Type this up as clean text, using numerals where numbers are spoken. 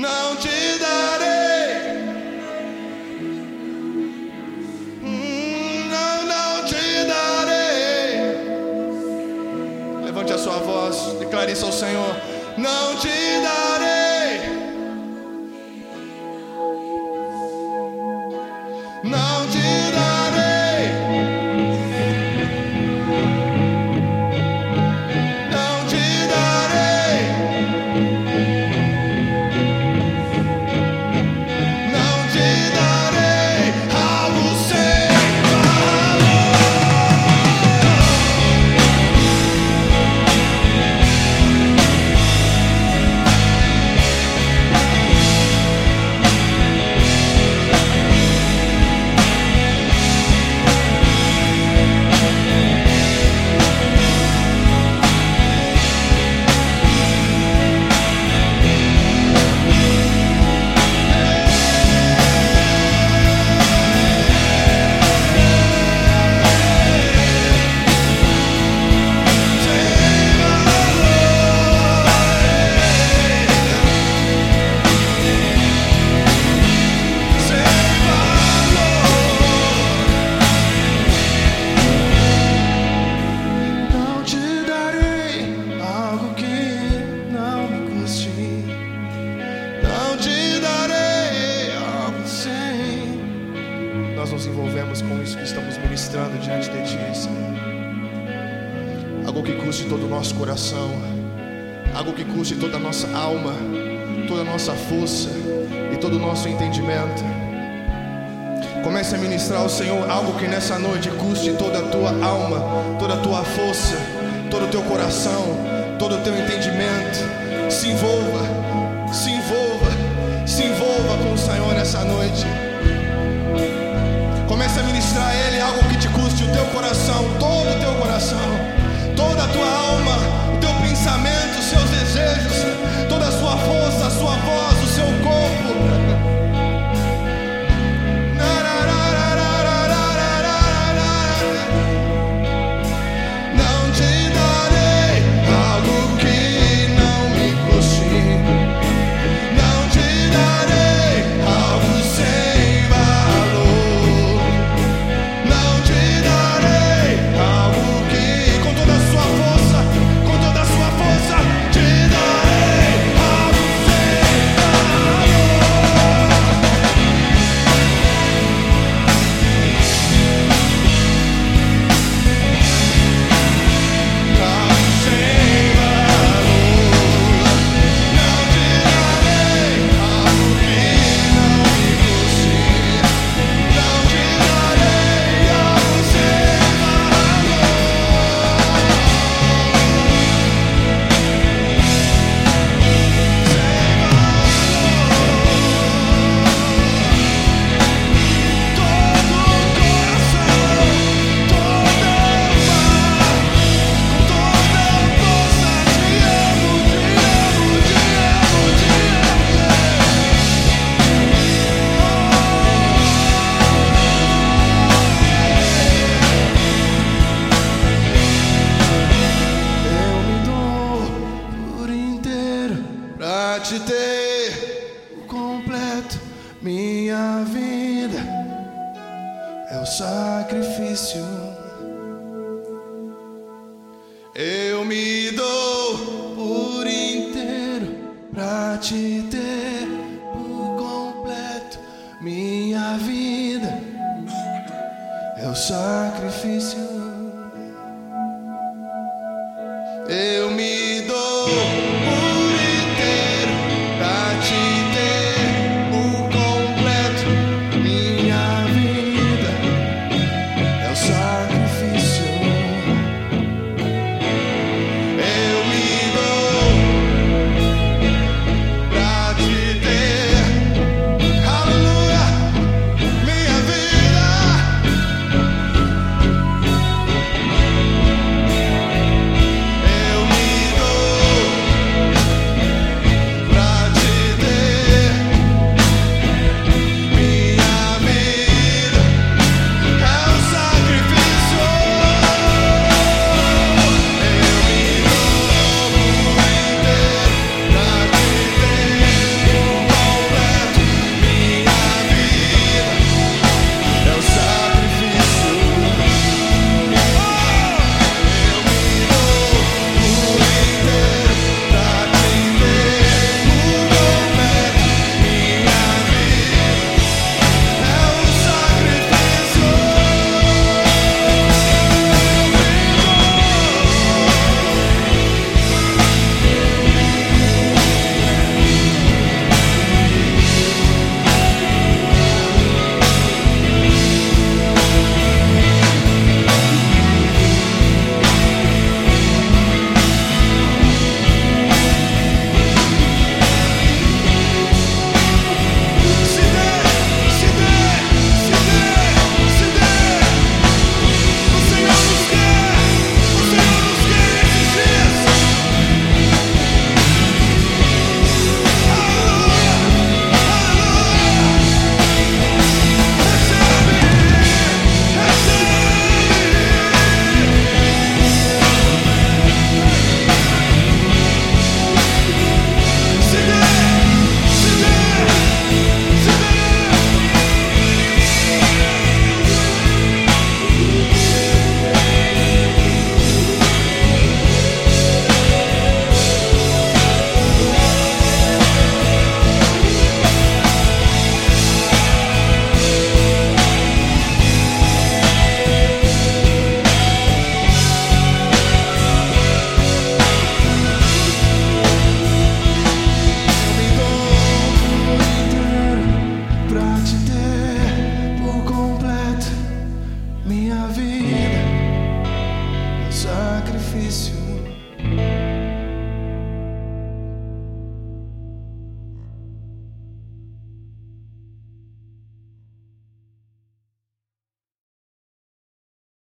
não te darei. Não te darei. Levante a sua voz, declare isso ao Senhor. Não te darei. Não te darei. Não te darei. Não te darei algo sem valor. Nós nos envolvemos com isso que estamos ministrando diante de Ti, Senhor. Algo que custe todo o nosso coração, algo que custe toda a nossa alma, toda a nossa força e todo o nosso entendimento. Comece a ministrar ao Senhor algo que nessa noite custe toda a tua alma, toda a tua força, todo o teu coração, todo o teu entendimento. Se envolva, se envolva, se envolva com o Senhor nessa noite. Comece a ministrar a Ele algo que te custe o teu coração, todo o teu coração, toda a tua alma, o teu pensamento, os seus desejos, toda a sua força, a sua voz, o seu corpo. Não te darei algo que não me custe. Não te darei algo sem valor. Não te darei algo que com toda a sua força, com toda a sua força, te darei algo sem valor. Algo sem valor. Não te darei algo que não me custe. Não te darei algo sem pra te ter por completo. Minha vida é o sacrifício. Eu me dou por inteiro pra te ter por completo. Minha vida é o sacrifício. Eu